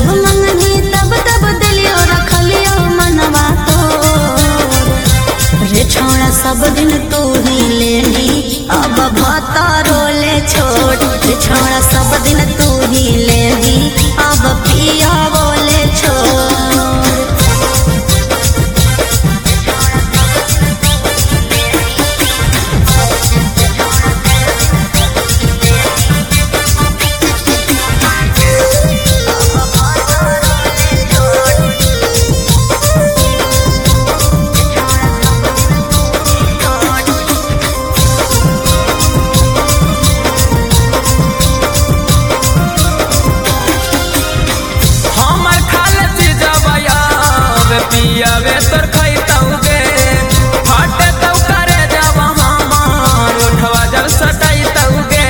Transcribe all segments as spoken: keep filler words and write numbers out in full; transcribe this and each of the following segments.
जब मंगनी तब तब दिलियो रखलियो मनवा तो रे छोड़ा सब दिन तू ही लेली अब भाता रोले छोड़ रे छोड़ा सब दिन तू ही लेली अब पिया बोले छोड़। पियावे तोर खैताऊ गे फाटे तौ करे जब हमार उठवा जब सटाइताऊ गे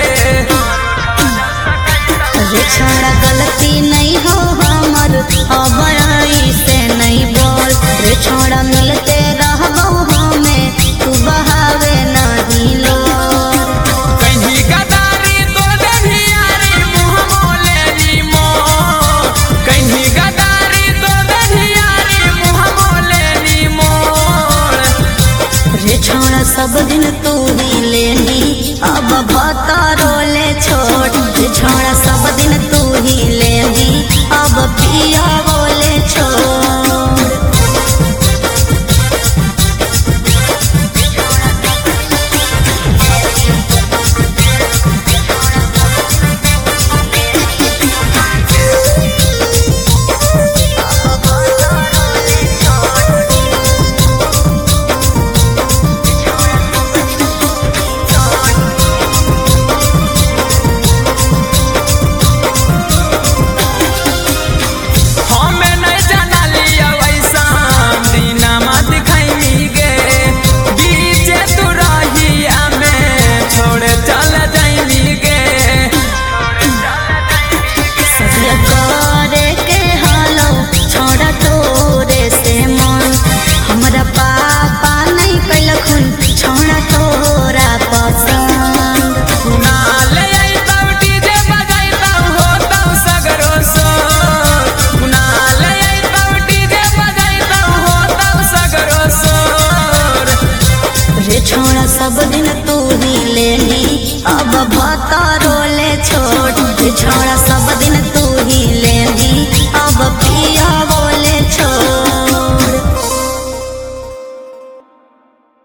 रे छोड़ा गलती नहीं हो हमर अब ऐसे नहीं बोल रे छोड़ा मिलते रहबो हमें तू बहावे नहीं लो कहीं गदारी तोरे भियारी मुँह बोले नी मो कहीं गदारी तोरे भियारी मुँह बोले नी मोर रे छोड़ा सब दिन तू ही लेली अब भाता रोले छोड़ रे छोड़ा सब दिन तू ही लेली अब पिया बोले छोड़। छोड़ा सब दिन तू ही लेली अब भाता रो